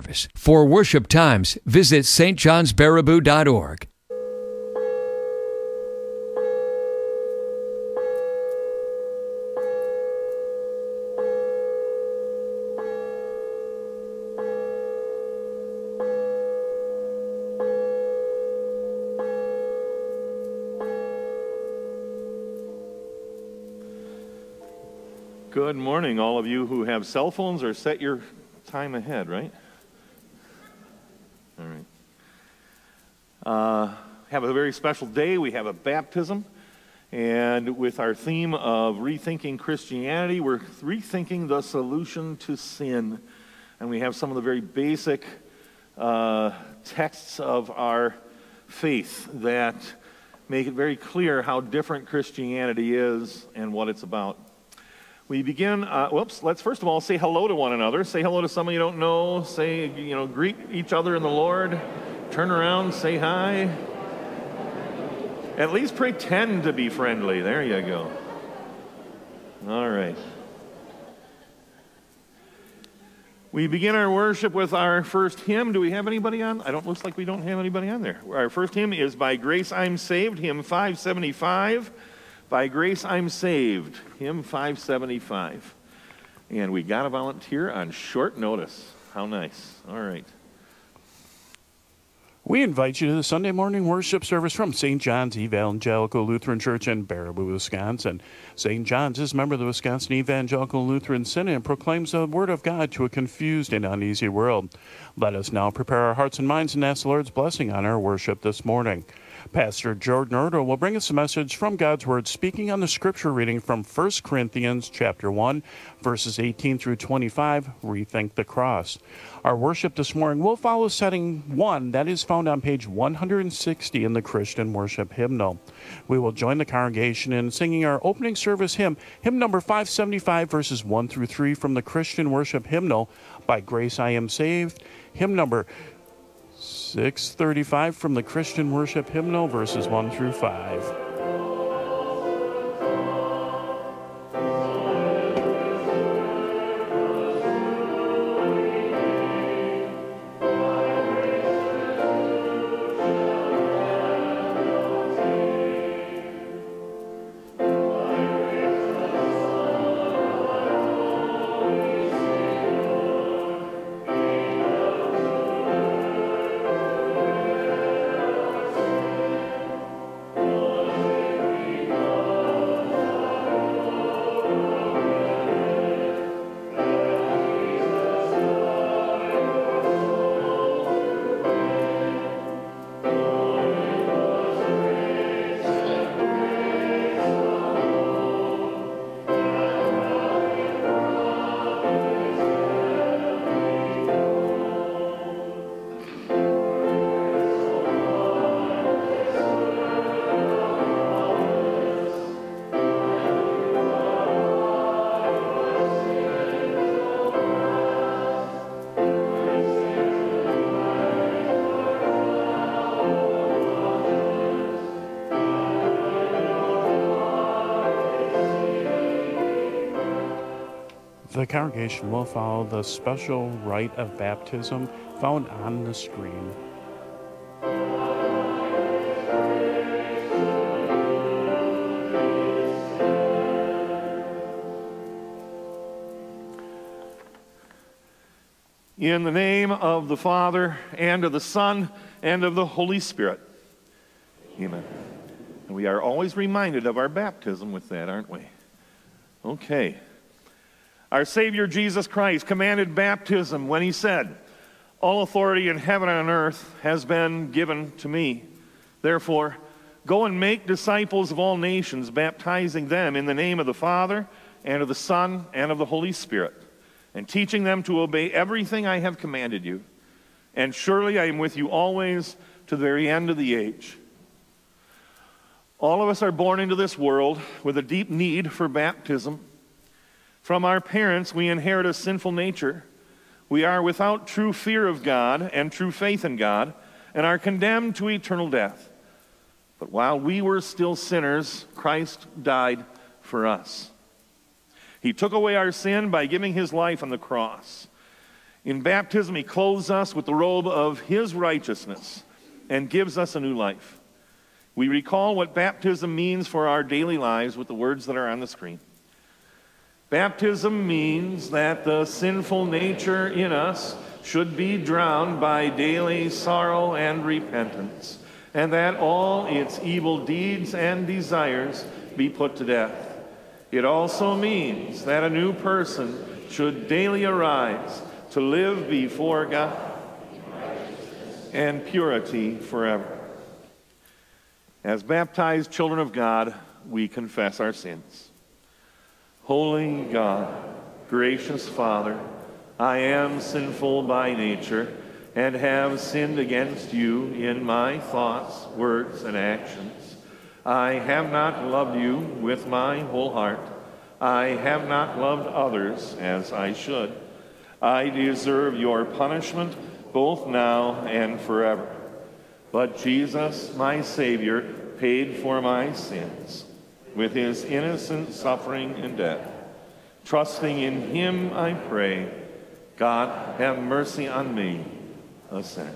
service. For worship times, visit stjohnsbaraboo.org. Good morning, all of you who have cell phones or set your time ahead, right? All right. Have a very special day. We have a baptism. And with our theme of rethinking Christianity, we're rethinking the solution to sin. And we have some of the very basic texts of our faith that make it very clear how different Christianity is and what it's about. We begin, let's first of all say hello to one another. Say hello to someone you don't know. Say, greet each other in the Lord. Turn around, say hi. At least pretend to be friendly. There you go. All right. We begin our worship with our first hymn. Do we have anybody on? Looks like we don't have anybody on there. Our first hymn is By Grace I'm Saved, hymn 575. By Grace I'm Saved, hymn 575. And we got a volunteer on short notice. How nice. All right. We invite you to the Sunday morning worship service from St. John's Evangelical Lutheran Church in Baraboo, Wisconsin. St. John's is a member of the Wisconsin Evangelical Lutheran Synod and proclaims the Word of God to a confused and uneasy world. Let us now prepare our hearts and minds and ask the Lord's blessing on our worship this morning. Pastor Jordan Erdo will bring us a message from God's Word, speaking on the scripture reading from 1 Corinthians chapter 1, verses 18 through 25, Rethink the Cross. Our worship this morning will follow setting 1 that is found on page 160 in the Christian Worship Hymnal. We will join the congregation in singing our opening service hymn, hymn number 575, verses 1 through 3 from the Christian Worship Hymnal, By Grace I Am Saved, hymn number 635 from the Christian Worship Hymnal, verses 1 through 5. The congregation will follow the special rite of baptism found on the screen. In the name of the Father, and of the Son, and of the Holy Spirit. Amen. And we are always reminded of our baptism with that, aren't we? Okay. Our Savior Jesus Christ commanded baptism when he said, "All authority in heaven and on earth has been given to me. Therefore, go and make disciples of all nations, baptizing them in the name of the Father, and of the Son, and of the Holy Spirit, and teaching them to obey everything I have commanded you. And surely I am with you always to the very end of the age." All of us are born into this world with a deep need for baptism. From our parents, we inherit a sinful nature. We are without true fear of God and true faith in God, and are condemned to eternal death. But while we were still sinners, Christ died for us. He took away our sin by giving his life on the cross. In baptism, he clothes us with the robe of his righteousness and gives us a new life. We recall what baptism means for our daily lives with the words that are on the screen. Baptism means that the sinful nature in us should be drowned by daily sorrow and repentance, and that all its evil deeds and desires be put to death. It also means that a new person should daily arise to live before God and purity forever. As baptized children of God, we confess our sins. Holy God, gracious Father, I am sinful by nature and have sinned against you in my thoughts, words, and actions. I have not loved you with my whole heart. I have not loved others as I should. I deserve your punishment both now and forever. But Jesus, my Savior, paid for my sins with his innocent suffering and death. Trusting in him, I pray, God, have mercy on me, a sinner.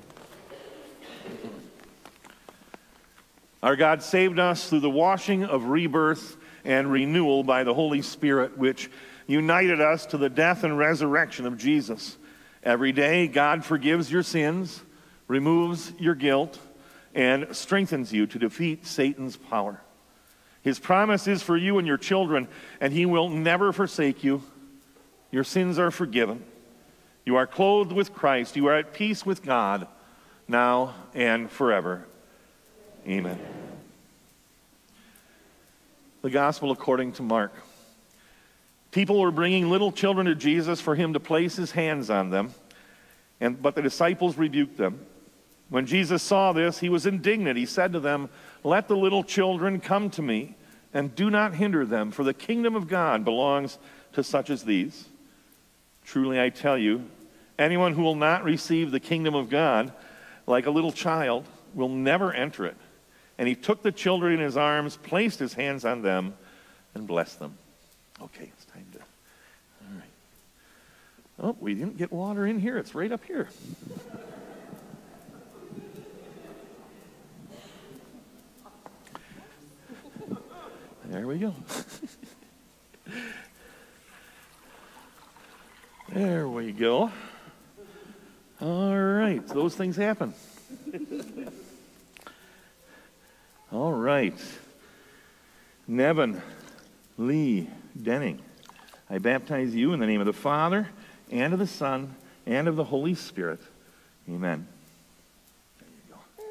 Our God saved us through the washing of rebirth and renewal by the Holy Spirit, which united us to the death and resurrection of Jesus. Every day, God forgives your sins, removes your guilt, and strengthens you to defeat Satan's power. His promise is for you and your children, and he will never forsake you. Your sins are forgiven. You are clothed with Christ. You are at peace with God, now and forever. Amen. The Gospel according to Mark. People were bringing little children to Jesus for him to place his hands on them, but the disciples rebuked them. When Jesus saw this, he was indignant. He said to them, "Let the little children come to me, and do not hinder them, for the kingdom of God belongs to such as these. Truly I tell you, anyone who will not receive the kingdom of God like a little child will never enter it." And he took the children in his arms, placed his hands on them, and blessed them. Okay, it's time to... All right. Oh, we didn't get water in here. It's right up here. There we go. There we go. All right, those things happen. All right. Nevin Lee Denning, I baptize you in the name of the Father, and of the Son, and of the Holy Spirit. Amen. There you go.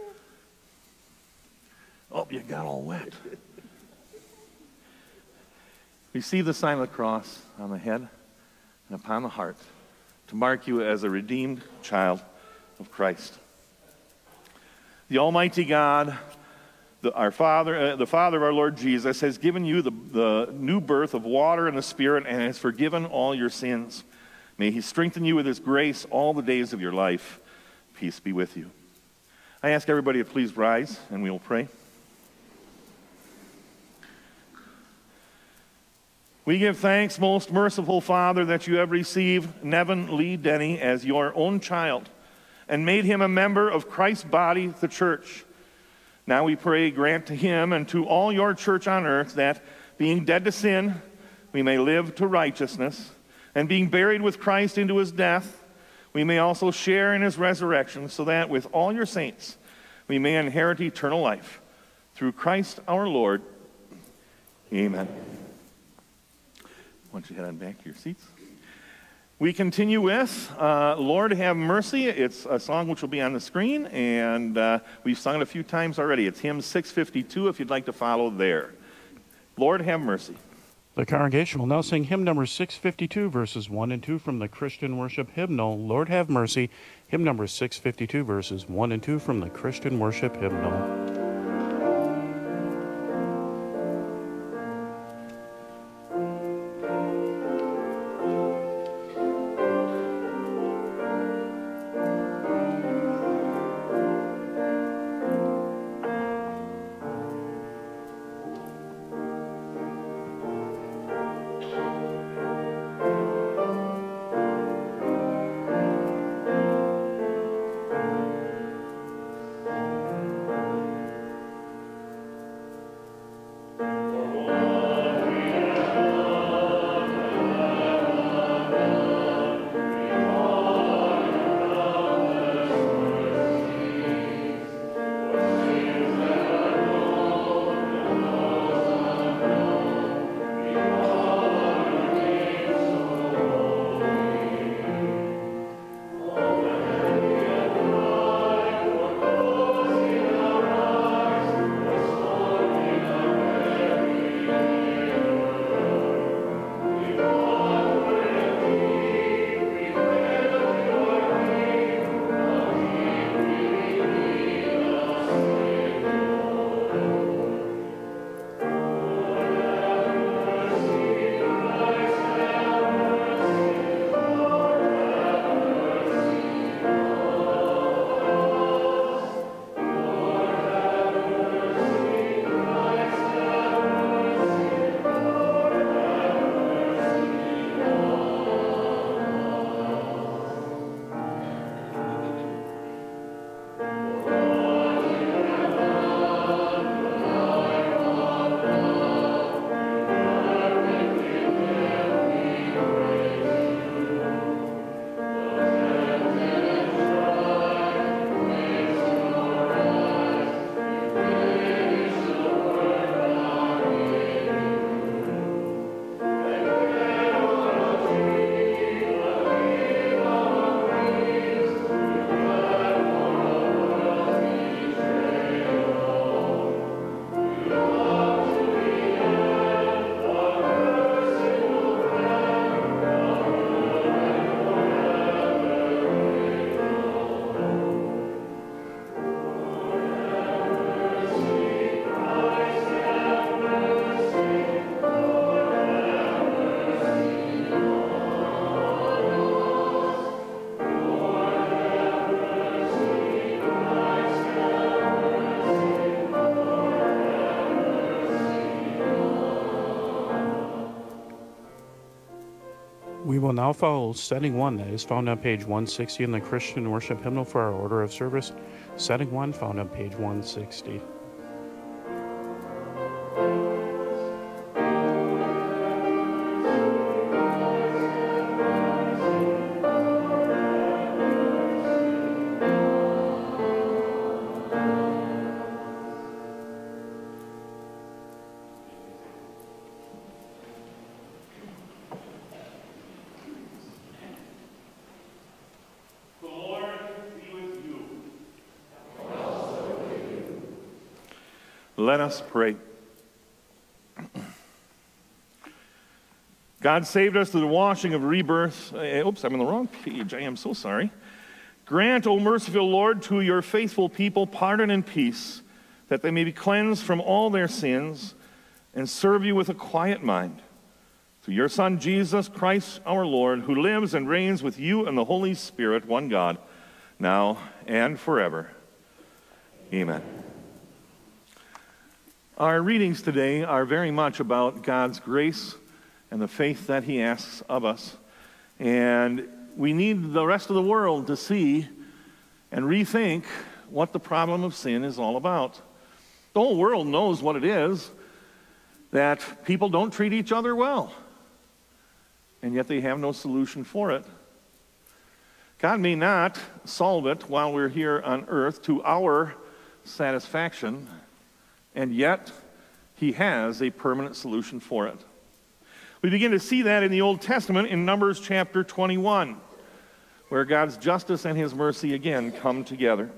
Oh, you got all wet. Receive the sign of the cross on the head and upon the heart to mark you as a redeemed child of Christ. The Almighty God, the Father of our Lord Jesus, has given you the new birth of water and the Spirit and has forgiven all your sins. May he strengthen you with his grace all the days of your life. Peace be with you. I ask everybody to please rise and we will pray. We give thanks, most merciful Father, that you have received Nevin Lee Denny as your own child and made him a member of Christ's body, the church. Now we pray, grant to him and to all your church on earth that, being dead to sin, we may live to righteousness, and being buried with Christ into his death, we may also share in his resurrection, so that with all your saints we may inherit eternal life. Through Christ our Lord. Amen. Why don't you head on back to your seats? We continue with Lord Have Mercy. It's a song which will be on the screen, and we've sung it a few times already. It's hymn 652 if you'd like to follow there. Lord Have Mercy. The congregation will now sing hymn number 652, verses 1 and 2 from the Christian Worship Hymnal, Lord Have Mercy, hymn number 652, verses 1 and 2 from the Christian Worship Hymnal. We will now follow Setting 1, that is found on page 160 in the Christian Worship Hymnal for our order of service. Setting 1, found on page 160. Let us pray. God saved us through the washing of rebirth. Oops, I'm on the wrong page. I am so sorry. Grant, O merciful Lord, to your faithful people pardon and peace, that they may be cleansed from all their sins and serve you with a quiet mind. Through your Son, Jesus Christ our Lord, who lives and reigns with you and the Holy Spirit, one God, now and forever. Amen. Our readings today are very much about God's grace and the faith that he asks of us. And we need the rest of the world to see and rethink what the problem of sin is all about. The whole world knows what it is, that people don't treat each other well, and yet they have no solution for it. God may not solve it while we're here on earth to our satisfaction, and yet he has a permanent solution for it. We begin to see that in the Old Testament in Numbers chapter 21, where God's justice and his mercy again come together.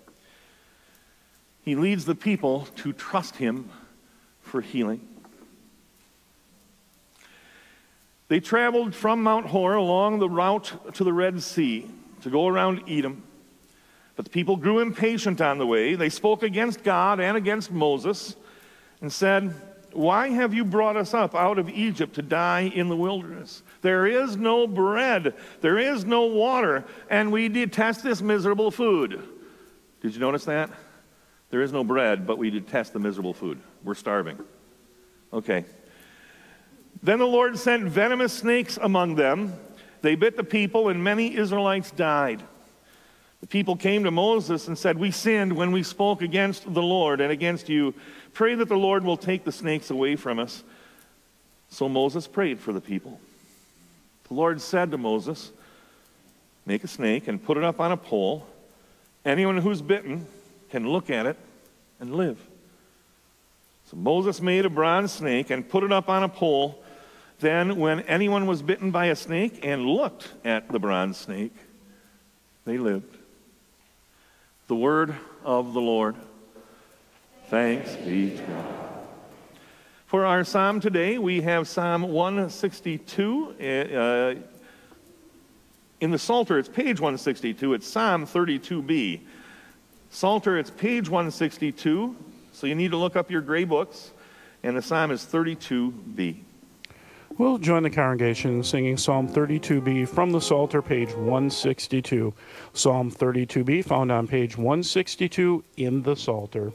He leads the people to trust him for healing. They traveled from Mount Hor along the route to the Red Sea to go around Edom. But the people grew impatient on the way. They spoke against God and against Moses and said, "Why have you brought us up out of Egypt to die in the wilderness? There is no bread, there is no water, and we detest this miserable food." Did you notice that? There is no bread, but we detest the miserable food. We're starving. Okay. Then the Lord sent venomous snakes among them. They bit the people, and many Israelites died. The people came to Moses and said, "We sinned when we spoke against the Lord and against you. Pray that the Lord will take the snakes away from us." So Moses prayed for the people. The Lord said to Moses, "Make a snake and put it up on a pole. Anyone who's bitten can look at it and live." So Moses made a bronze snake and put it up on a pole. Then when anyone was bitten by a snake and looked at the bronze snake, they lived. The word of the Lord. Thanks be to God. For our psalm today, we have Psalm 162. In the Psalter, it's page 162. It's Psalm 32b. Psalter, it's page 162. So you need to look up your gray books. And the psalm is 32b. We'll join the congregation singing Psalm 32b from the Psalter, page 162. Psalm 32b, found on page 162 in the Psalter.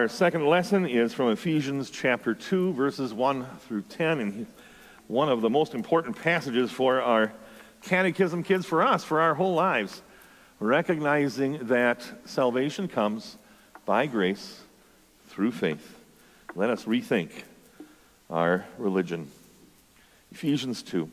Our second lesson is from Ephesians chapter 2, verses 1 through 10, and one of the most important passages for our catechism kids, for us, for our whole lives, recognizing that salvation comes by grace through faith. Let us rethink our religion. Ephesians 2.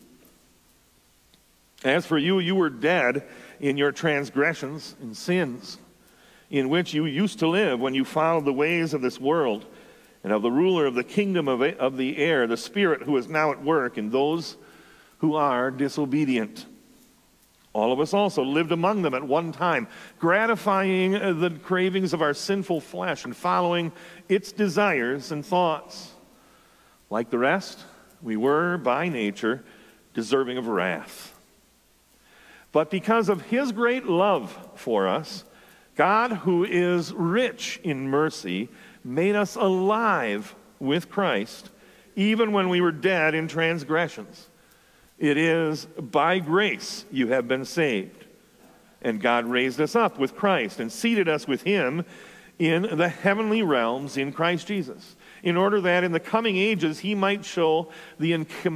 As for you, you were dead in your transgressions and sins, in which you used to live when you followed the ways of this world and of the ruler of the kingdom of the air, the Spirit who is now at work in those who are disobedient. All of us also lived among them at one time, gratifying the cravings of our sinful flesh and following its desires and thoughts. Like the rest, we were by nature deserving of wrath. But because of his great love for us, God, who is rich in mercy, made us alive with Christ, even when we were dead in transgressions. It is by grace you have been saved. And God raised us up with Christ and seated us with him in the heavenly realms in Christ Jesus, in order that in the coming ages he might show the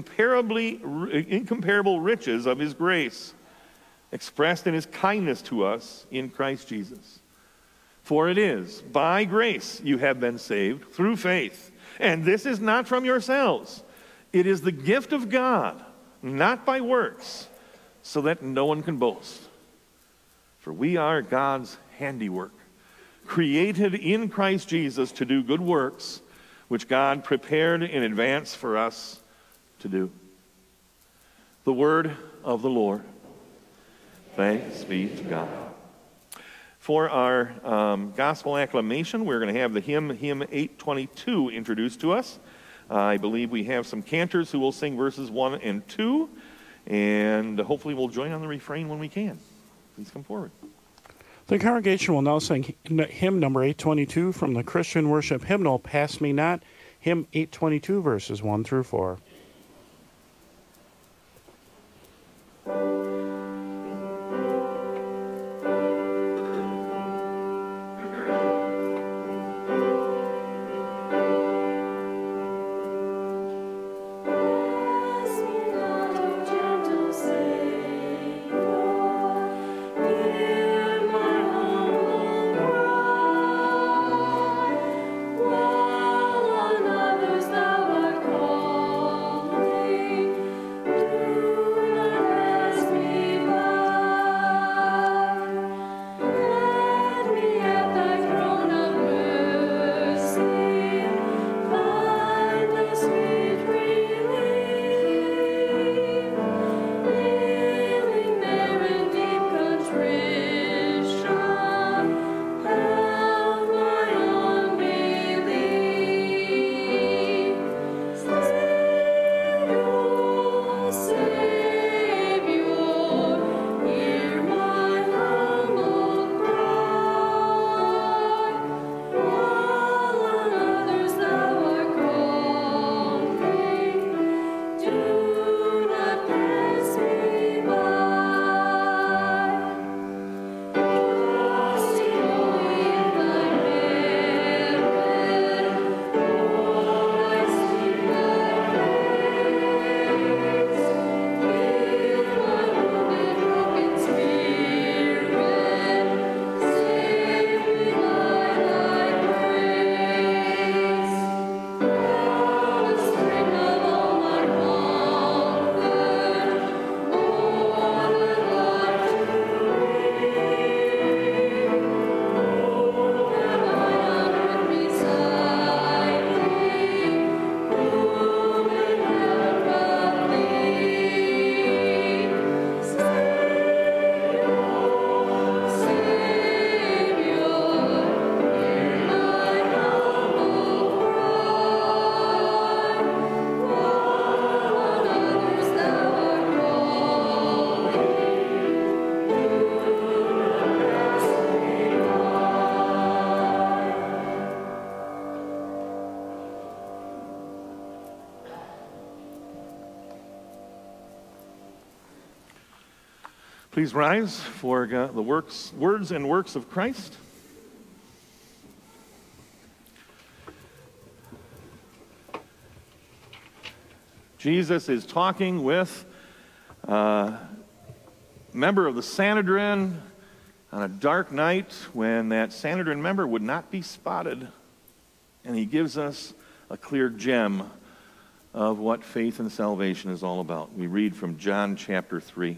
incomparable riches of his grace, expressed in his kindness to us in Christ Jesus. For it is by grace you have been saved through faith. And this is not from yourselves. It is the gift of God, not by works, so that no one can boast. For we are God's handiwork, created in Christ Jesus to do good works, which God prepared in advance for us to do. The word of the Lord. Thanks be to God. For our gospel acclamation, we're going to have the hymn 822 introduced to us. I believe we have some cantors who will sing verses 1 and 2, and hopefully we'll join on the refrain when we can. Please come forward. The congregation will now sing hymn number 822 from the Christian worship hymnal, Pass Me Not, hymn 822, verses 1 through 4. Please rise for the words and works of Christ. Jesus is talking with a member of the Sanhedrin on a dark night when that Sanhedrin member would not be spotted. And he gives us a clear gem of what faith and salvation is all about. We read from John chapter 3.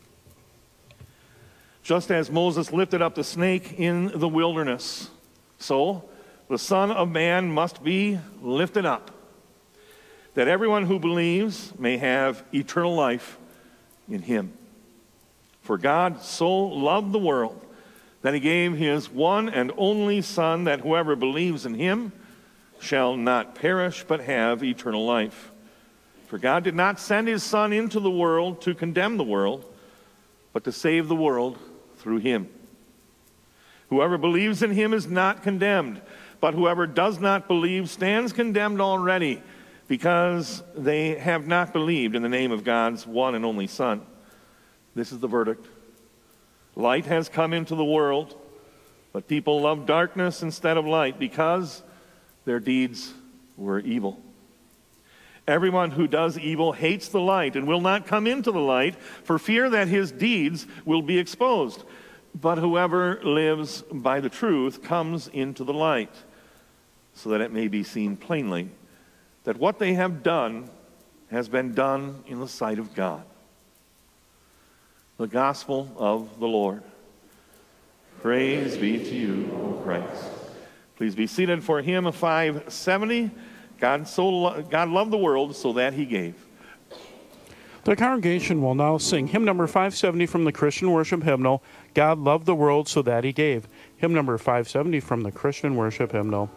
Just as Moses lifted up the snake in the wilderness, so the Son of Man must be lifted up, that everyone who believes may have eternal life in him. For God so loved the world that he gave his one and only Son, that whoever believes in him shall not perish but have eternal life. For God did not send his Son into the world to condemn the world, but to save the world through him. Whoever believes in him is not condemned, but whoever does not believe stands condemned already, because they have not believed in the name of God's one and only Son. This is the verdict. Light has come into the world, but people love darkness instead of light because their deeds were evil. Everyone who does evil hates the light and will not come into the light for fear that his deeds will be exposed. But whoever lives by the truth comes into the light, so that it may be seen plainly that what they have done has been done in the sight of God. The gospel of the Lord. Praise be to you, O Christ. Please be seated for hymn 570. God loved the world so that he gave. The congregation will now sing hymn number 570 from the Christian Worship Hymnal, God Loved the World So That He Gave. Hymn number 570 from the Christian Worship Hymnal.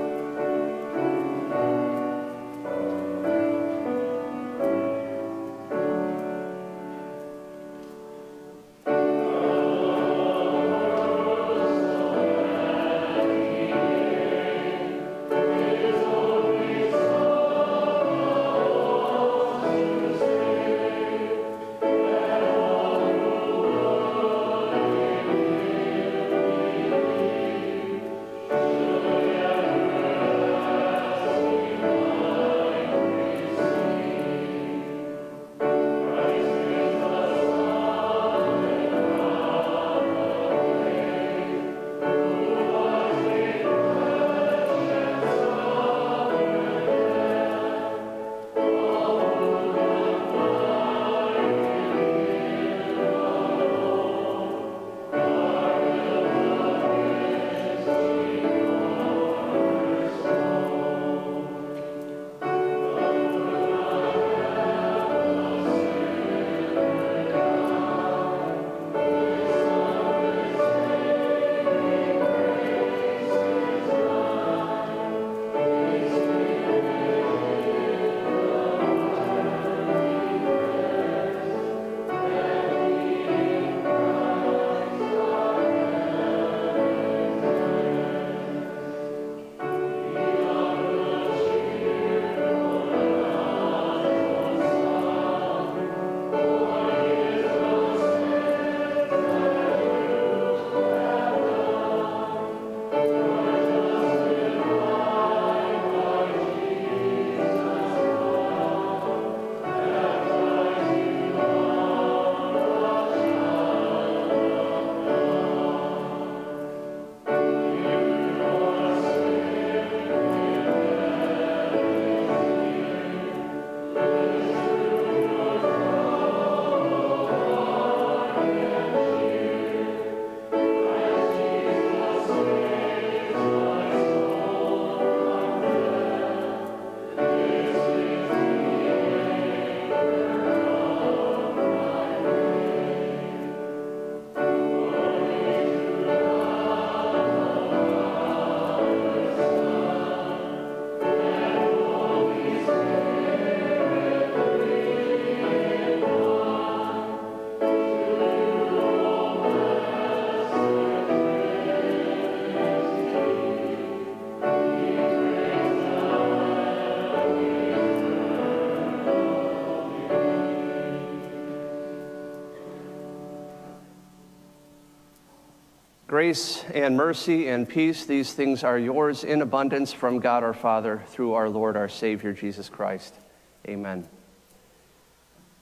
Grace and mercy and peace, these things are yours in abundance from God our Father through our Lord, our Savior, Jesus Christ. Amen.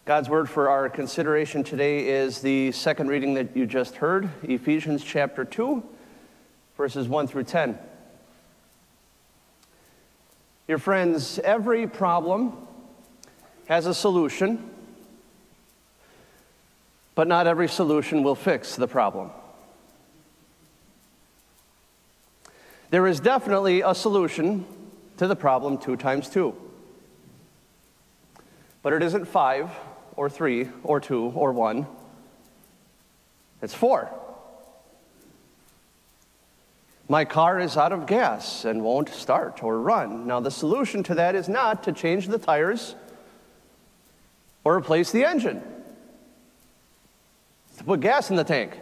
God's word for our consideration today is the second reading that you just heard, Ephesians chapter 2, verses 1 through 10. Dear friends, every problem has a solution, but not every solution will fix the problem. There is definitely a solution to the problem 2 times 2. But it isn't 5 or 3 or 2 or 1. It's 4. My car is out of gas and won't start or run. Now, the solution to that is not to change the tires or replace the engine. It's to put gas in the tank.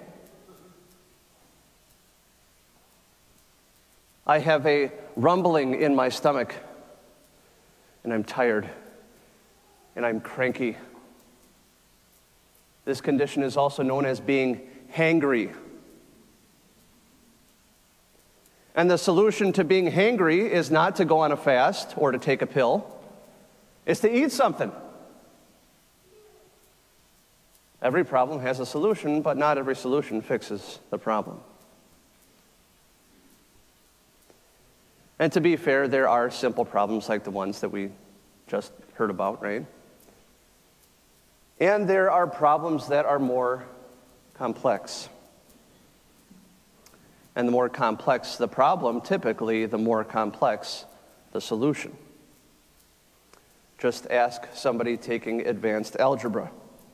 I have a rumbling in my stomach, and I'm tired, and I'm cranky. This condition is also known as being hangry. And the solution to being hangry is not to go on a fast or to take a pill. It's to eat something. Every problem has a solution, but not every solution fixes the problem. And to be fair, there are simple problems like the ones that we just heard about, right? And there are problems that are more complex. And the more complex the problem, typically, the more complex the solution. Just ask somebody taking advanced algebra.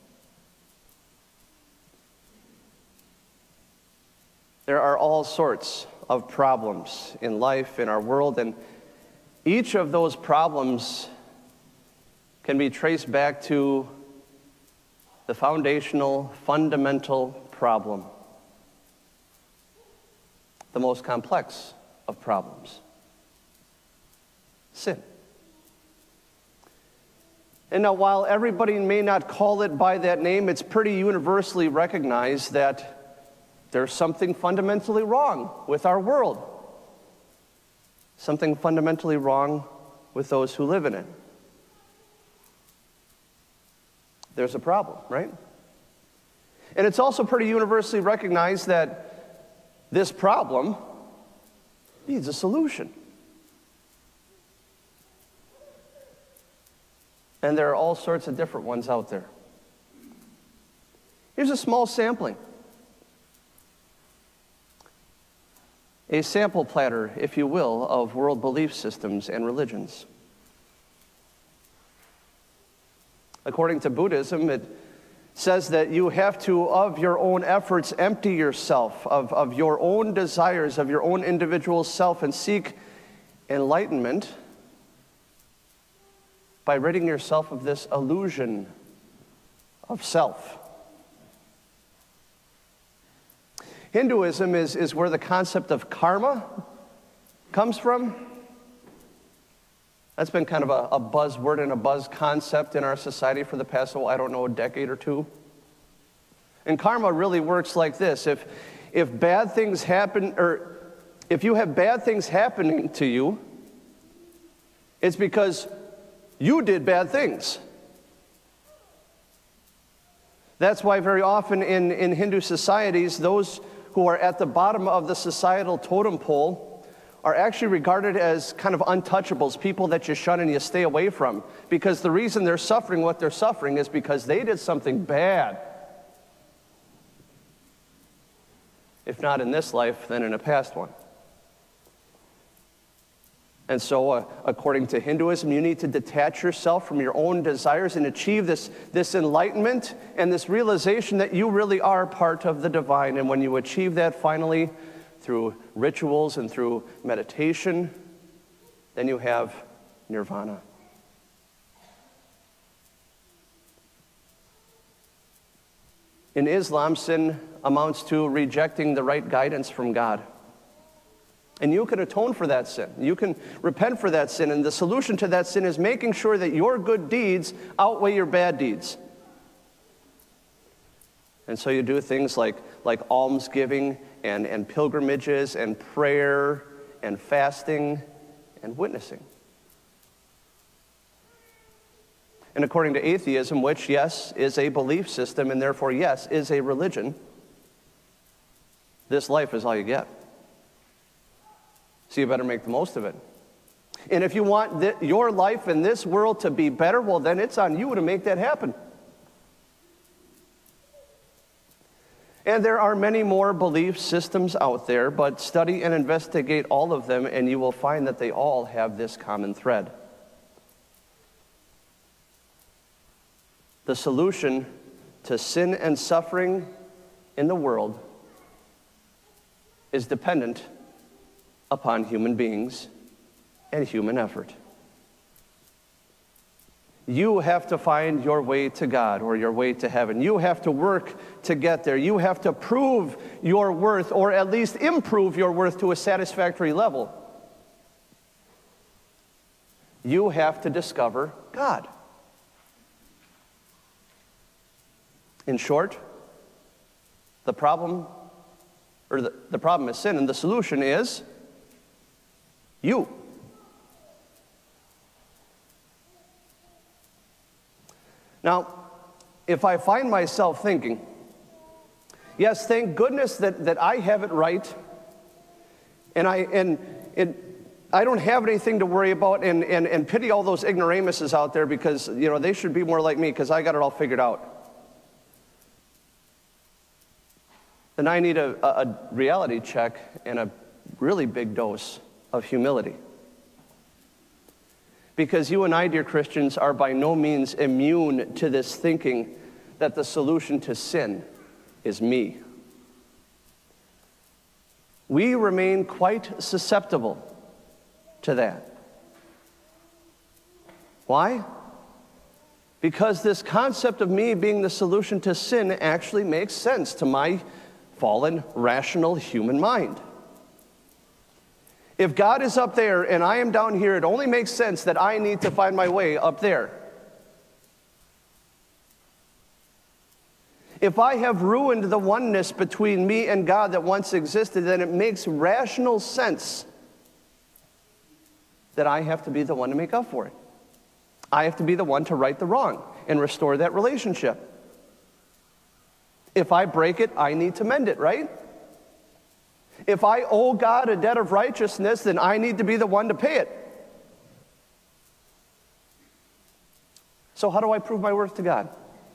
There are all sorts of problems in life, in our world, and each of those problems can be traced back to the foundational, fundamental problem, the most complex of problems: sin. And now, while everybody may not call it by that name, it's pretty universally recognized that there's something fundamentally wrong with our world, something fundamentally wrong with those who live in it. There's a problem, right? And it's also pretty universally recognized that this problem needs a solution. And there are all sorts of different ones out there. Here's a small sampling. A sample platter, if you will, of world belief systems and religions. According to Buddhism, it says that you have to, of your own efforts, empty yourself of your own desires, of your own individual self, and seek enlightenment by ridding yourself of this illusion of self. Hinduism is where the concept of karma comes from. That's been kind of a buzzword and a buzz concept in our society for the past, a decade or two. And karma really works like this. If bad things happen, or if you have bad things happening to you, it's because you did bad things. That's why very often in Hindu societies, those who are at the bottom of the societal totem pole are actually regarded as kind of untouchables, people that you shun and you stay away from. Because the reason they're suffering what they're suffering is because they did something bad. If not in this life, then in a past one. And so, according to Hinduism, you need to detach yourself from your own desires and achieve this enlightenment and this realization that you really are part of the divine. And when you achieve that finally through rituals and through meditation, then you have nirvana. In Islam, sin amounts to rejecting the right guidance from God. And you can atone for that sin. You can repent for that sin. And the solution to that sin is making sure that your good deeds outweigh your bad deeds. And so you do things like almsgiving and pilgrimages and prayer and fasting and witnessing. And according to atheism, which, yes, is a belief system and therefore, yes, is a religion, this life is all you get. So you better make the most of it. And if you want your life in this world to be better, well, then it's on you to make that happen. And there are many more belief systems out there, but study and investigate all of them, and you will find that they all have this common thread. The solution to sin and suffering in the world is dependent upon human beings and human effort. You have to find your way to God or your way to heaven. You have to work to get there. You have to prove your worth, or at least improve your worth to a satisfactory level. You have to discover God. In short, the problem is sin, and the solution is you. Now, if I find myself thinking, yes, thank goodness that I have it right, and I don't have anything to worry about, and pity all those ignoramuses out there, because they should be more like me because I got it all figured out. Then I need a reality check and a really big dose of humility. Because you and I, dear Christians, are by no means immune to this thinking that the solution to sin is me. We remain quite susceptible to that. Why? Because this concept of me being the solution to sin actually makes sense to my fallen, rational human mind. If God is up there and I am down here, it only makes sense that I need to find my way up there. If I have ruined the oneness between me and God that once existed, then it makes rational sense that I have to be the one to make up for it. I have to be the one to right the wrong and restore that relationship. If I break it, I need to mend it, right? If I owe God a debt of righteousness, then I need to be the one to pay it. So how do I prove my worth to God?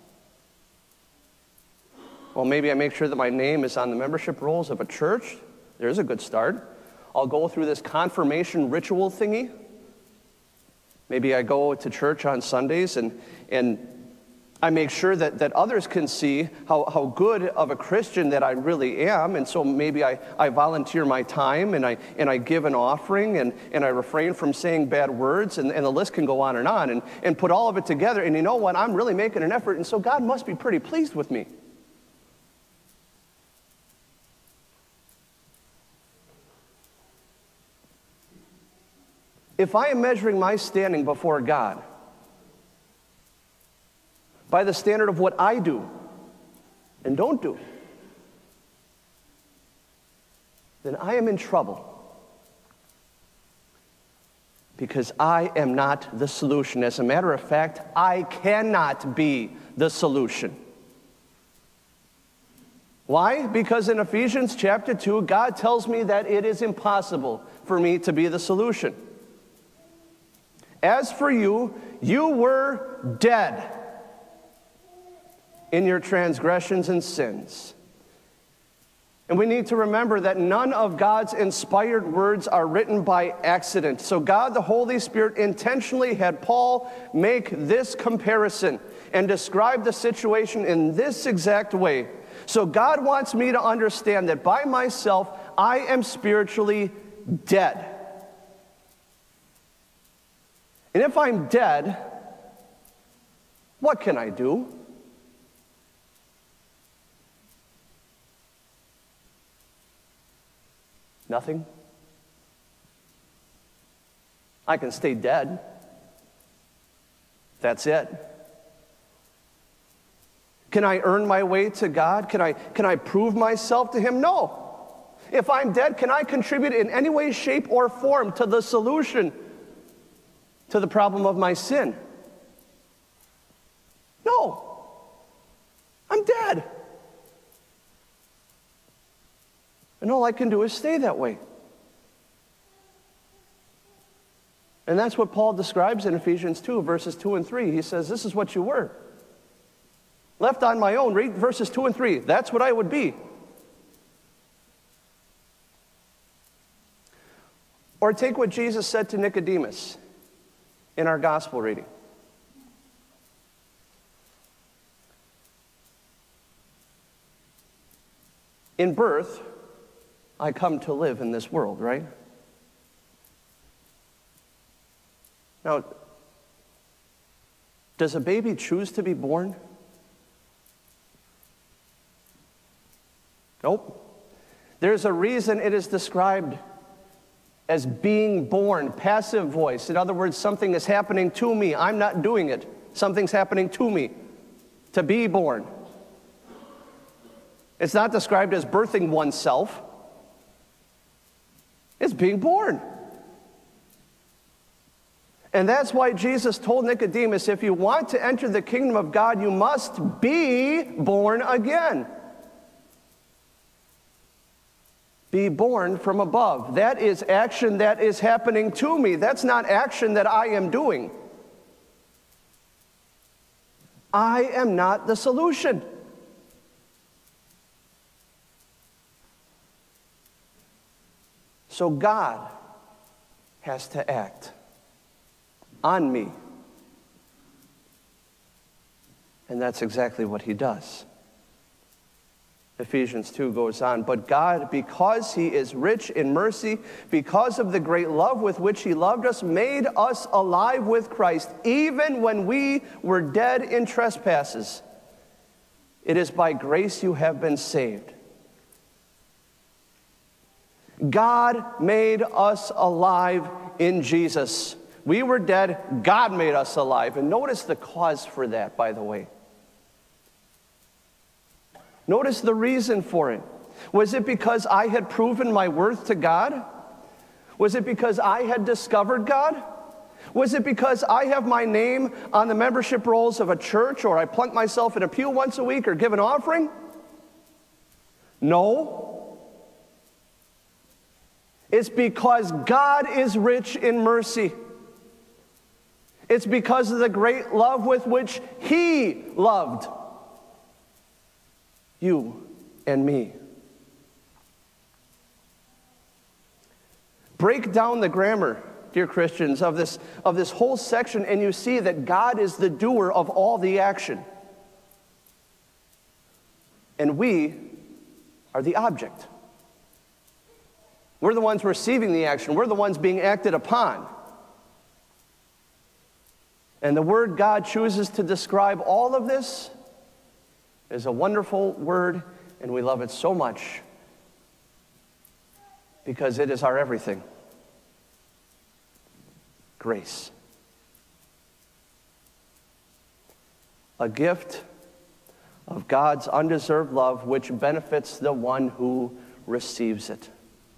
Well, maybe I make sure that my name is on the membership rolls of a church. There's a good start. I'll go through this confirmation ritual thingy. Maybe I go to church on Sundays and I make sure that others can see how good of a Christian that I really am, and so maybe I volunteer my time and I give an offering and I refrain from saying bad words, and the list can go on and put all of it together, and you know what, I'm really making an effort, and so God must be pretty pleased with me. If I am measuring my standing before God by the standard of what I do and don't do, then I am in trouble. Because I am not the solution. As a matter of fact, I cannot be the solution. Why? Because in Ephesians chapter 2, God tells me that it is impossible for me to be the solution. As for you, you were dead in your transgressions and sins. And we need to remember that none of God's inspired words are written by accident. So God, the Holy Spirit, intentionally had Paul make this comparison and describe the situation in this exact way. So God wants me to understand that by myself, I am spiritually dead. And if I'm dead, what can I do? Nothing. I can stay dead. That's it. Can I earn my way to God? Can I prove myself to Him? No. If I'm dead, can I contribute in any way, shape, or form to the solution to the problem of my sin? No. I'm dead. And all I can do is stay that way. And that's what Paul describes in Ephesians 2, verses 2 and 3. He says, this is what you were. Left on my own, read verses 2 and 3. That's what I would be. Or take what Jesus said to Nicodemus in our gospel reading. In birth, I come to live in this world, right? Now, does a baby choose to be born? Nope. There's a reason it is described as being born, passive voice. In other words, something is happening to me. I'm not doing it. Something's happening to me. To be born. It's not described as birthing oneself. It's being born. And that's why Jesus told Nicodemus, if you want to enter the kingdom of God, you must be born again. Be born from above. That is action that is happening to me. That's not action that I am doing. I am not the solution. So God has to act on me. And that's exactly what he does. Ephesians 2 goes on, but God, because he is rich in mercy, because of the great love with which he loved us, made us alive with Christ, even when we were dead in trespasses. It is by grace you have been saved. God made us alive in Jesus. We were dead, God made us alive. And notice the cause for that, by the way. Notice the reason for it. Was it because I had proven my worth to God? Was it because I had discovered God? Was it because I have my name on the membership rolls of a church, or I plunk myself in a pew once a week, or give an offering? No. It's because God is rich in mercy. It's because of the great love with which he loved you and me. Break down the grammar, dear Christians, of this whole section, and you see that God is the doer of all the action. And we are the object. We're the ones receiving the action. We're the ones being acted upon. And the word God chooses to describe all of this is a wonderful word, and we love it so much because it is our everything. Grace. A gift of God's undeserved love which benefits the one who receives it.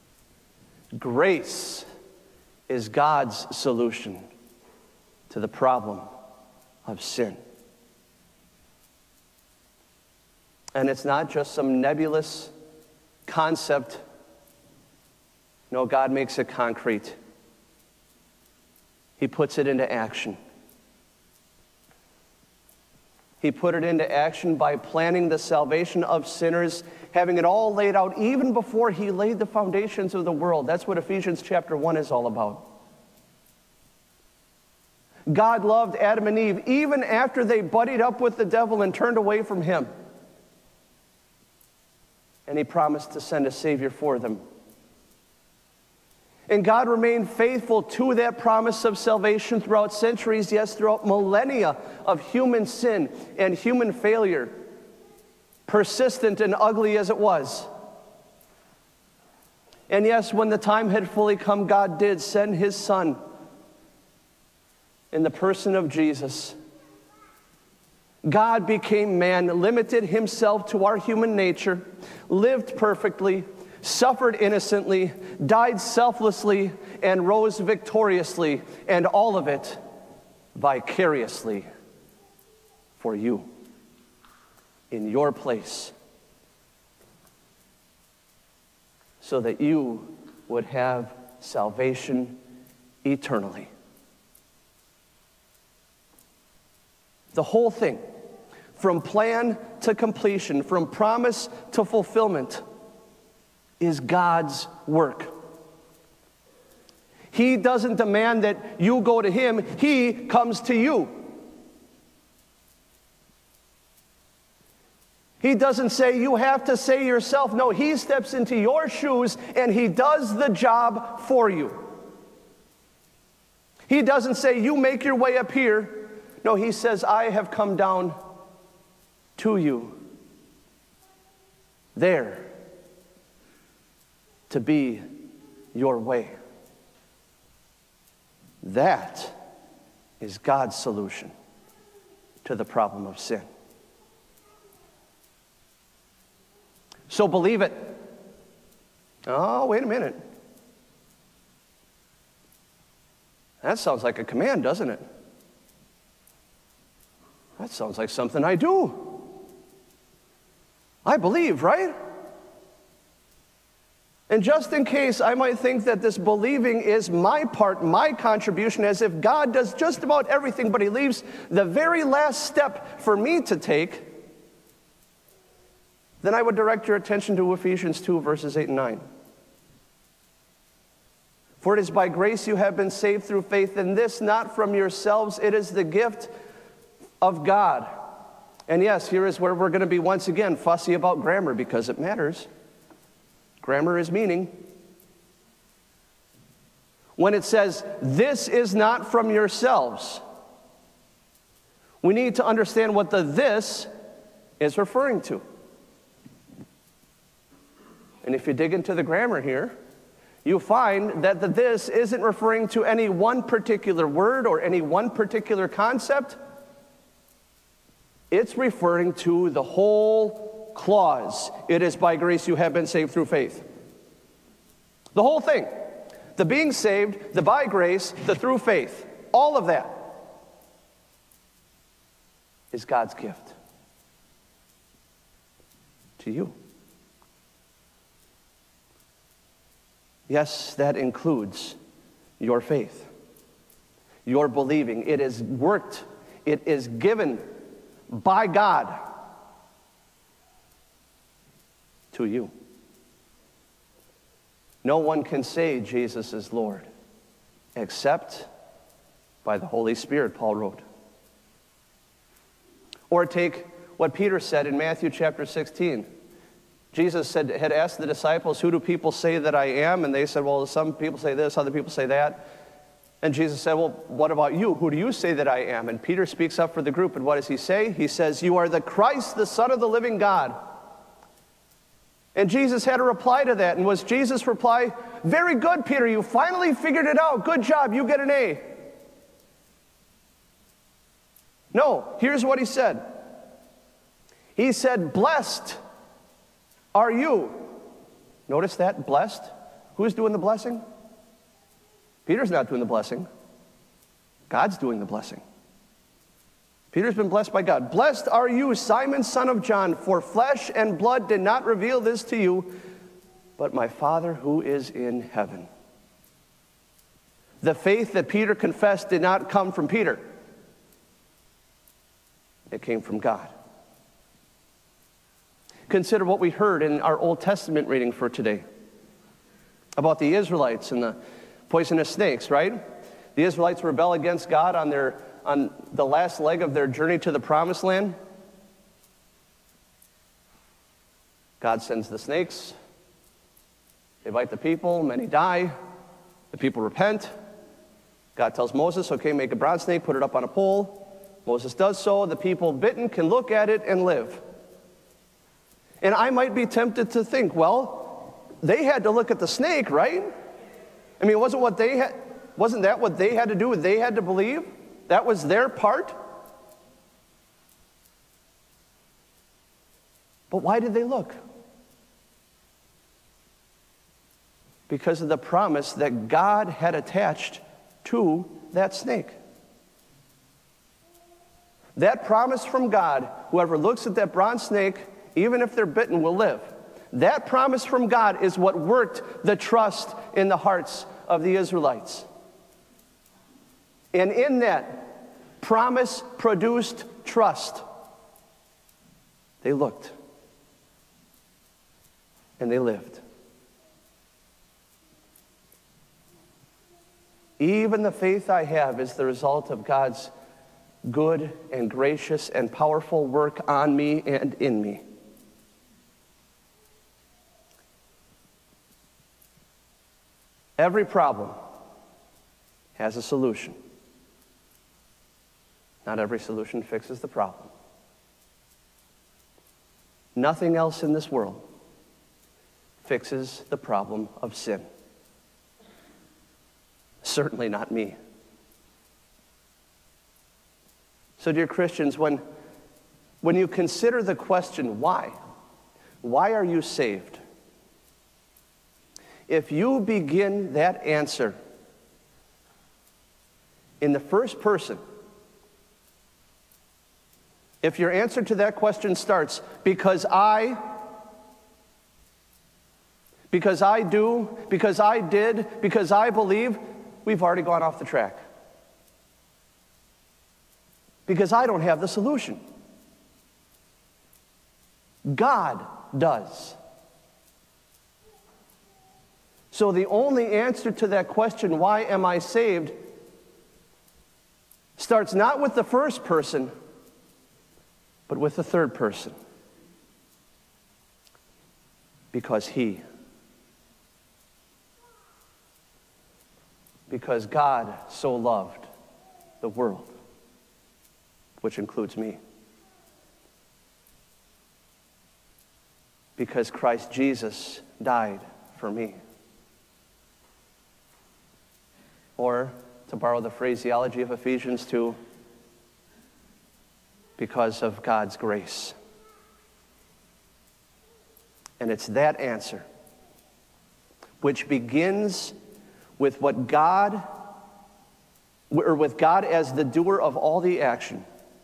Grace is God's solution to the problem of sin. And it's not just some nebulous concept. No, God makes it concrete. He puts it into action. He put it into action by planning the salvation of sinners, having it all laid out even before he laid the foundations of the world. That's what Ephesians chapter 1 is all about. God loved Adam and Eve even after they buddied up with the devil and turned away from him. And he promised to send a Savior for them. And God remained faithful to that promise of salvation throughout centuries, yes, throughout millennia of human sin and human failure, persistent and ugly as it was. And yes, when the time had fully come, God did send his Son in the person of Jesus. God became man, limited himself to our human nature, lived perfectly, suffered innocently, died selflessly, and rose victoriously, and all of it vicariously for you, in your place, so that you would have salvation eternally. The whole thing, from plan to completion, from promise to fulfillment, is God's work. He doesn't demand that you go to Him. He comes to you. He doesn't say you have to say yourself. No, He steps into your shoes and He does the job for you. He doesn't say you make your way up here. No, He says, I have come down to you there to be your way. That is God's solution to the problem of sin. So believe it. Oh, wait a minute. That sounds like a command, doesn't it? That sounds like something I do. I believe, right? And just in case I might think that this believing is my part, my contribution, as if God does just about everything, but He leaves the very last step for me to take, then I would direct your attention to Ephesians 2, verses 8 and 9. For it is by grace you have been saved through faith, and this not from yourselves, it is the gift of God. And yes, here is where we're going to be once again fussy about grammar, because it matters. Grammar is meaning. When it says, this is not from yourselves, we need to understand what the this is referring to. And if you dig into the grammar here, you find that the this isn't referring to any one particular word or any one particular concept. It's referring to the whole clause. It is by grace you have been saved through faith. The whole thing. The being saved, the by grace, the through faith. All of that is God's gift to you. Yes, that includes your faith, your believing. It is worked. It is given by God to you. No one can say Jesus is Lord except by the Holy Spirit, Paul wrote. Or take what Peter said in Matthew chapter 16. Jesus had asked the disciples, who do people say that I am? And they said, well, some people say this, other people say that. And Jesus said, well, what about you? Who do you say that I am? And Peter speaks up for the group, and what does he say? He says, you are the Christ, the Son of the living God. And Jesus had a reply to that, and was Jesus' reply, very good, Peter, you finally figured it out. Good job, you get an A. No, here's what he said. He said, blessed are you. Notice that, blessed. Who's doing the blessing? Peter's not doing the blessing. God's doing the blessing. Peter's been blessed by God. Blessed are you, Simon, son of John, for flesh and blood did not reveal this to you, but my Father who is in heaven. The faith that Peter confessed did not come from Peter. It came from God. Consider what we heard in our Old Testament reading for today about the Israelites and the poisonous snakes, right? The Israelites rebel against God on the last leg of their journey to the Promised Land. God sends the snakes. They bite the people. Many die. The people repent. God tells Moses, okay, make a bronze snake, put it up on a pole. Moses does so. The people bitten can look at it and live. And I might be tempted to think, well, they had to look at the snake, right? I mean, wasn't that what they had to do? They had to believe? That was their part? But why did they look? Because of the promise that God had attached to that snake. That promise from God, whoever looks at that bronze snake, even if they're bitten, will live. That promise from God is what worked the trust in the hearts of the Israelites. And in that promise produced trust. They looked. And they lived. Even the faith I have is the result of God's good and gracious and powerful work on me and in me. Every problem has a solution. Not every solution fixes the problem. Nothing else in this world fixes the problem of sin. Certainly not me. So, dear Christians, when you consider the question, why are you saved? If you begin that answer in the first person, if your answer to that question starts, because I do, because I did, because I believe, we've already gone off the track. Because I don't have the solution. God does. So the only answer to that question, why am I saved, starts not with the first person, but with the third person. Because God so loved the world, which includes me. Because Christ Jesus died for me. Or, to borrow the phraseology of Ephesians 2, because of God's grace. And it's that answer, which begins with God as the doer of all the action.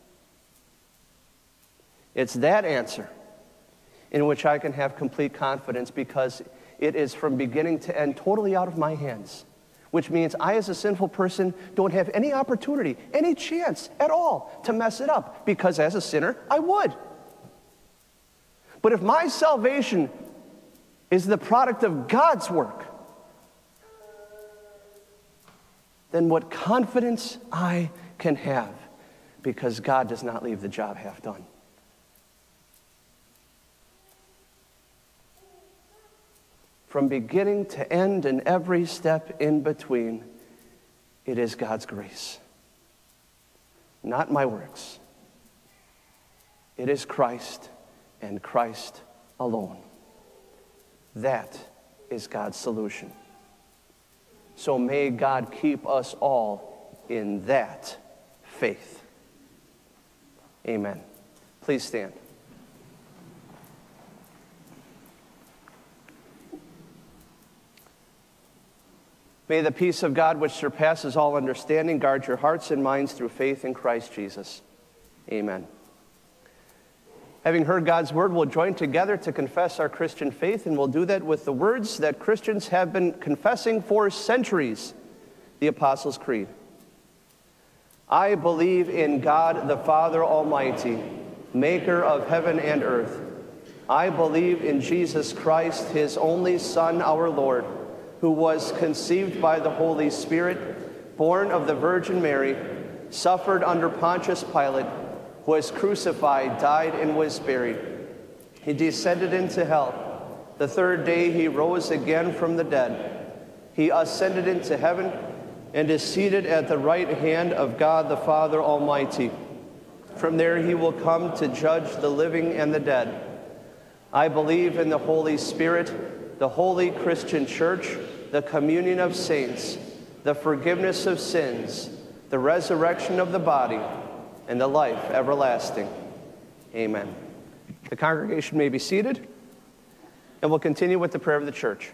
It's that answer in which I can have complete confidence, because it is from beginning to end totally out of my hands. Which means I, as a sinful person, don't have any opportunity, any chance at all to mess it up, because as a sinner, I would. But if my salvation is the product of God's work, then what confidence I can have, because God does not leave the job half done. From beginning to end and every step in between, it is God's grace. Not my works. It is Christ and Christ alone. That is God's solution. So may God keep us all in that faith. Amen. Please stand. May the peace of God, which surpasses all understanding, guard your hearts and minds through faith in Christ Jesus. Amen. Having heard God's word, we'll join together to confess our Christian faith, and we'll do that with the words that Christians have been confessing for centuries, the Apostles' Creed. I believe in God the Father Almighty, maker of heaven and earth. I believe in Jesus Christ, his only Son, our Lord, who was conceived by the Holy Spirit, born of the Virgin Mary, suffered under Pontius Pilate, was crucified, died, and was buried. He descended into hell. The third day he rose again from the dead. He ascended into heaven and is seated at the right hand of God the Father Almighty. From there he will come to judge the living and the dead. I believe in the Holy Spirit, the holy Christian church, the communion of saints, the forgiveness of sins, the resurrection of the body, and the life everlasting. Amen. The congregation may be seated, and we'll continue with the prayer of the church.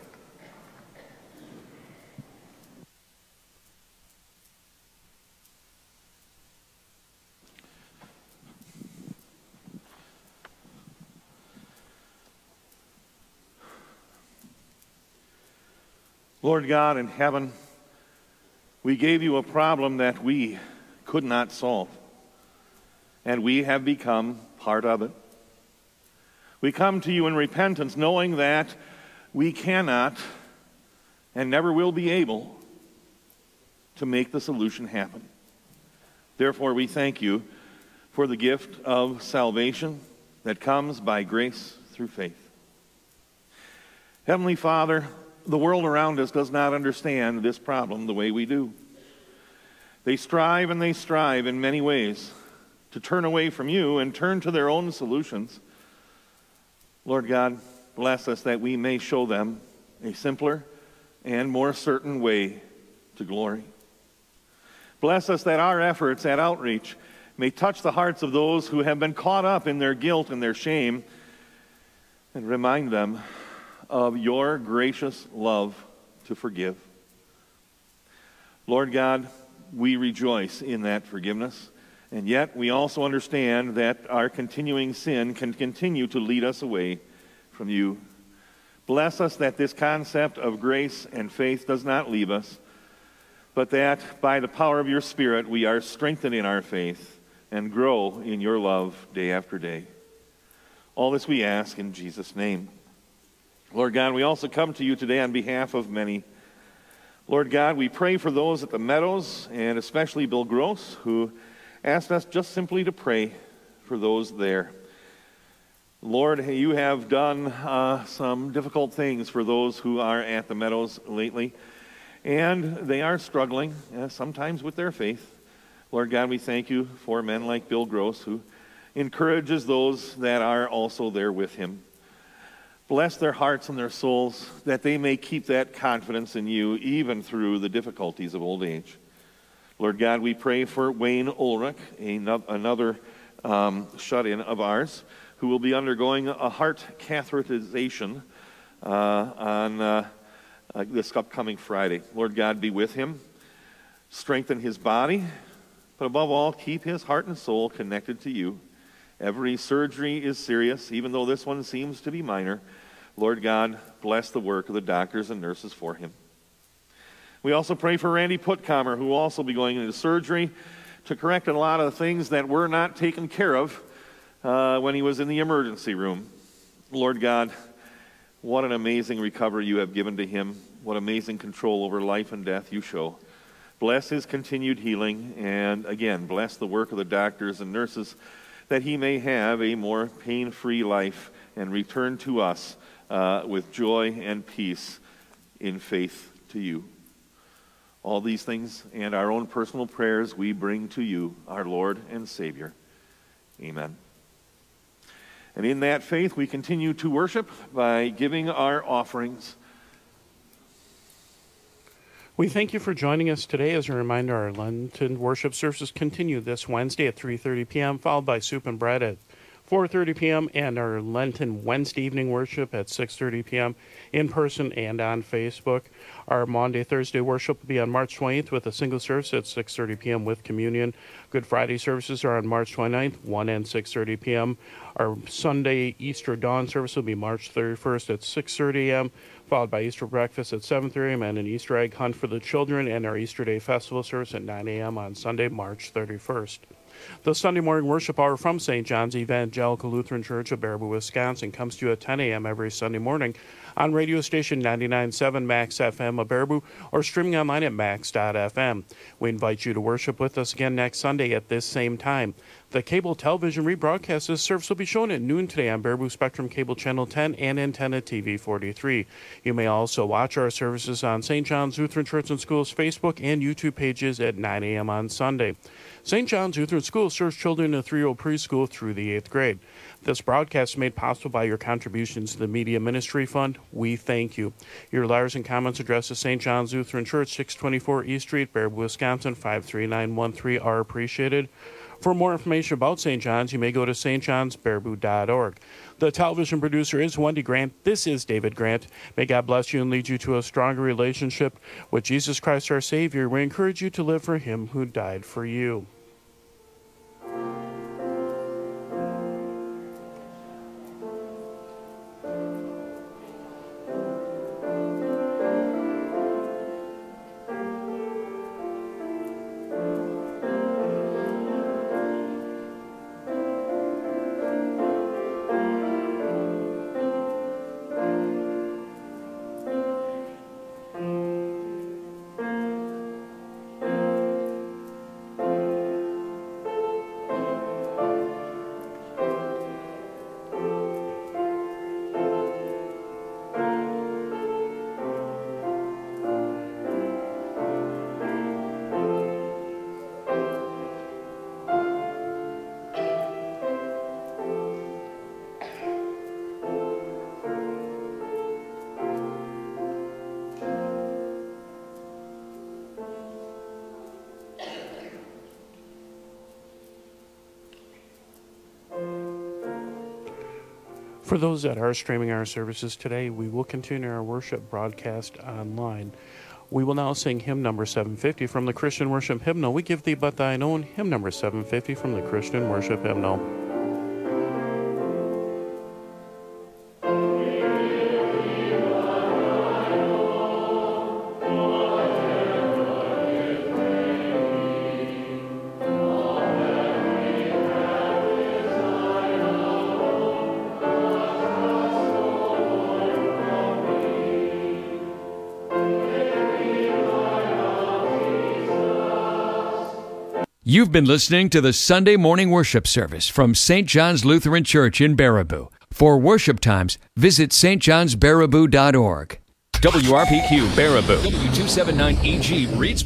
Lord God in heaven, we gave you a problem that we could not solve, and we have become part of it. We come to you in repentance, knowing that we cannot and never will be able to make the solution happen. Therefore, we thank you for the gift of salvation that comes by grace through faith. Heavenly Father, the world around us does not understand this problem the way we do. They strive and they strive in many ways to turn away from you and turn to their own solutions. Lord God, bless us that we may show them a simpler and more certain way to glory. Bless us that our efforts at outreach may touch the hearts of those who have been caught up in their guilt and their shame, and remind them of your gracious love to forgive. Lord God, we rejoice in that forgiveness, and yet we also understand that our continuing sin can continue to lead us away from you. Bless us that this concept of grace and faith does not leave us, but that by the power of your Spirit we are strengthened in our faith and grow in your love day after day. All this we ask in Jesus' name. Lord God, we also come to you today on behalf of many. Lord God, we pray for those at the Meadows, and especially Bill Gross, who asked us just simply to pray for those there. Lord, you have done some difficult things for those who are at the Meadows lately, and they are struggling sometimes with their faith. Lord God, we thank you for men like Bill Gross, who encourages those that are also there with him. Bless their hearts and their souls, that they may keep that confidence in you even through the difficulties of old age. Lord God, we pray for Wayne Ulrich, another shut-in of ours, who will be undergoing a heart catheterization on this upcoming Friday. Lord God, be with him, strengthen his body, but above all, keep his heart and soul connected to you. Every surgery is serious, even though this one seems to be minor. Lord God, bless the work of the doctors and nurses for him. We also pray for Randy Puttkamer, who will also be going into surgery to correct a lot of things that were not taken care of when he was in the emergency room. Lord God, what an amazing recovery you have given to him. What amazing control over life and death you show. Bless his continued healing, and again, bless the work of the doctors and nurses, that he may have a more pain-free life and return to us with joy and peace in faith to you. All these things and our own personal prayers we bring to you, our Lord and Savior. Amen. And in that faith we continue to worship by giving our offerings. We thank you for joining us today. As a reminder, our Lenten worship services continue this Wednesday at 3:30 p.m., followed by soup and bread at 4:30 p.m., and our Lenten Wednesday evening worship at 6:30 p.m. in person and on Facebook. Our Maundy Thursday worship will be on March 20th with a single service at 6:30 p.m. with communion. Good Friday services are on March 29th, 1 and 6:30 p.m. Our Sunday Easter dawn service will be March 31st at 6:30 a.m., followed by Easter breakfast at 7:30 a.m. and an Easter egg hunt for the children, and our Easter Day festival service at 9 a.m. on Sunday, March 31st. The Sunday morning worship hour from St. John's Evangelical Lutheran Church of Baraboo, Wisconsin comes to you at 10 a.m. every Sunday morning on radio station 99.7 Max FM of Baraboo, or streaming online at max.fm. We invite you to worship with us again next Sunday at this same time. The cable television rebroadcast of this service will be shown at noon today on Baraboo Spectrum Cable Channel 10 and Antenna TV 43. You may also watch our services on St. John's Lutheran Church and Schools Facebook and YouTube pages at 9 a.m. on Sunday. St. John's Lutheran School serves children in a 3-year-old preschool through the 8th grade. This broadcast is made possible by your contributions to the Media Ministry Fund. We thank you. Your letters and comments addressed to St. John's Lutheran Church, 624 East Street, Baraboo, Wisconsin, 53913 are appreciated. For more information about St. John's, you may go to stjohnsbaraboo.org. The television producer is Wendy Grant. This is David Grant. May God bless you and lead you to a stronger relationship with Jesus Christ our Savior. We encourage you to live for Him who died for you. For those that are streaming our services today, we will continue our worship broadcast online. We will now sing hymn number 750 from the Christian Worship Hymnal. We give thee but thine own, hymn number 750 from the Christian Worship Hymnal. You've been listening to the Sunday morning worship service from St. John's Lutheran Church in Baraboo. For worship times, visit stjohnsbaraboo.org. WRPQ Baraboo, W279EG Reeds